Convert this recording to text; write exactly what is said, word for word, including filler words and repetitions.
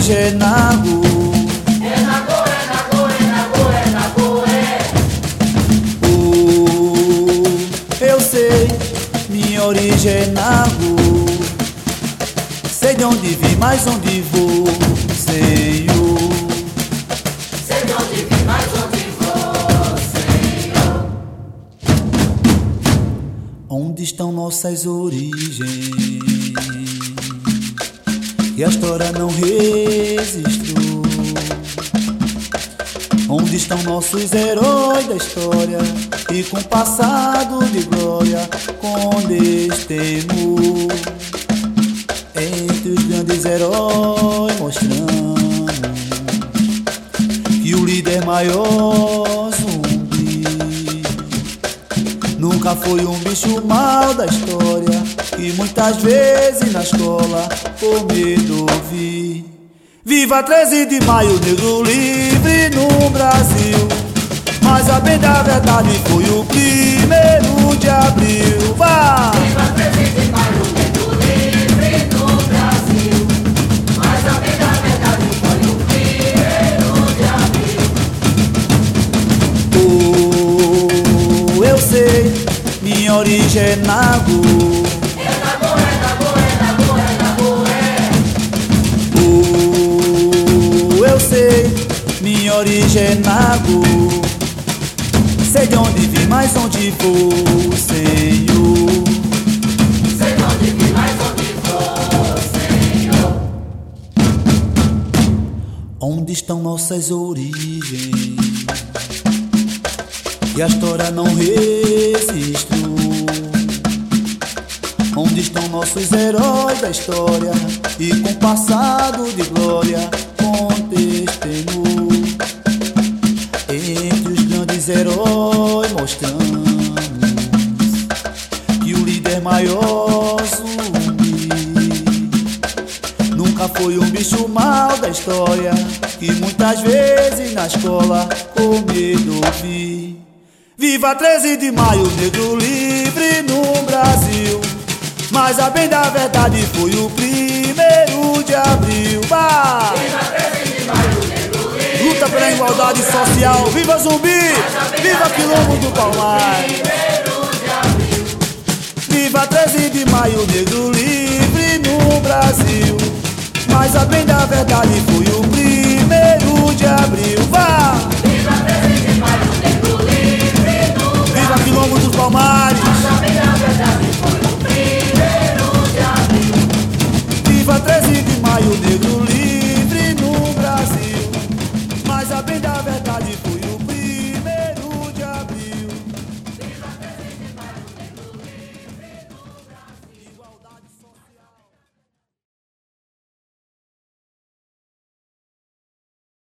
origem é Nago. É Nago, é Nago, é Nago, é Nago, é. Oh, eu sei, minha origem é Nago. Sei de onde vim, mas onde vou, sei o. Sei de onde vim, mas onde vou, Senhor. Onde estão nossas origens? Que a história não registrou. Onde estão nossos heróis da história? E com passado de glória condestemos. Entre os grandes heróis mostramos que o líder maior zumbi nunca foi um bicho mau da história, que muitas vezes na escola por medo ouvi. Viva treze de maio, negro livre no Brasil. Mas a bem da verdade foi o primeiro de abril. Vá! Viva treze de maio, negro livre no Brasil. Mas a bem da verdade foi o primeiro de abril. Oh, eu sei, minha origem é Nago. É Nago, é Nago, é Nago, é Nago, é. Oh, eu sei, minha origem é Nago. Sei de onde vim, mas onde vou, sei o. Sei de onde vim, mas onde vou, Senhor. Onde estão nossas origens? Que a história não registrou. Onde estão nossos heróis da história? E com passado de glória contestemos. Entre os grandes heróis mostramos que o líder maior zumbi nunca foi um bicho mau da história, que muitas vezes na escola com medo ouvi. Viva treze de maio, negro livre no Brasil. Mas a bem da verdade foi o primeiro de abril. Bah! Viva treze de maio, negro livre. Luta pela igualdade social. Viva Zumbi! Viva Quilombo do Palmar! Primeiro de abril. Viva treze de maio, negro livre no Brasil. Mas a bem da verdade foi o primeiro de abril. Vá! Viva treze de maio, negro livre no Brasil. Viva Quilombo do Palmar!